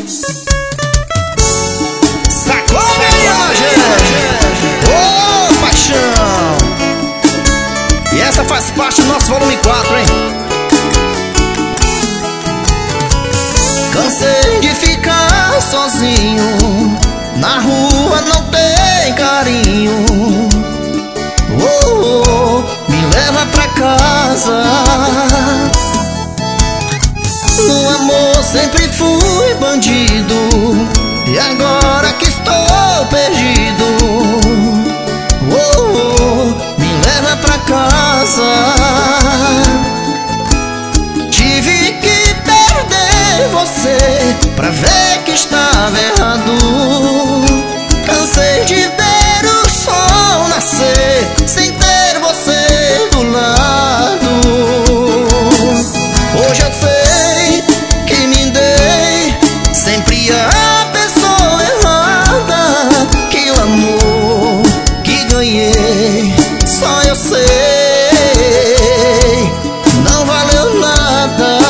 Sacode aí, gente! Ô, paixão! E essa faz parte do nosso volume 4, hein? Cansei de ficar sozinho, na rua não tem carinho. Oh, me leva pra casa. No amor sempre fui bandido, e agora que estou perdido, oh, me leva pra casa. Tive que perder você pra ver que estava errado. Cansei de ver o sol nascer sem ter você do lado. Hoje eu sei que me dei sempre a pessoa errada, que o amor que ganhei só eu sei não valeu nada.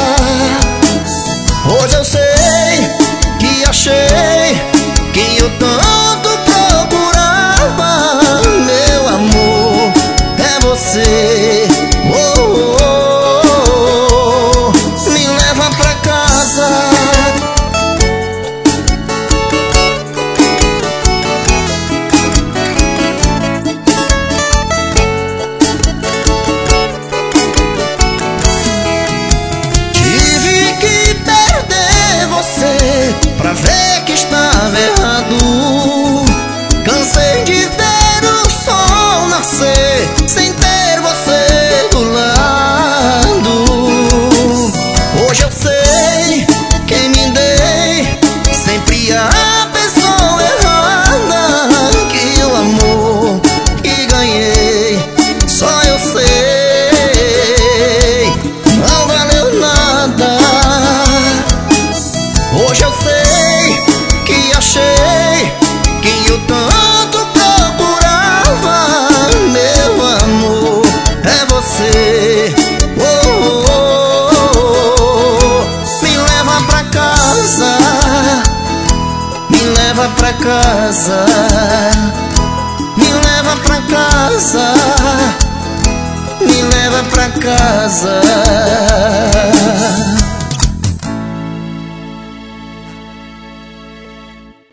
Hoje eu sei que achei quem eu tanto procurava. Meu amor é você. Oh, oh, oh, me leva pra casa. Tive que perder você pra ver que estava errado. Cansei de ver o sol nascer sem ter você do lado. Hoje eu sei quem me dei sempre a pessoa errada, que o amor que ganhei só eu sei não valeu nada. Hoje eu sei que achei quem eu tanto procurava. Meu amor é você. Oh, oh, oh, oh, me leva pra casa. Me leva pra casa. Me leva pra casa. Me leva pra casa.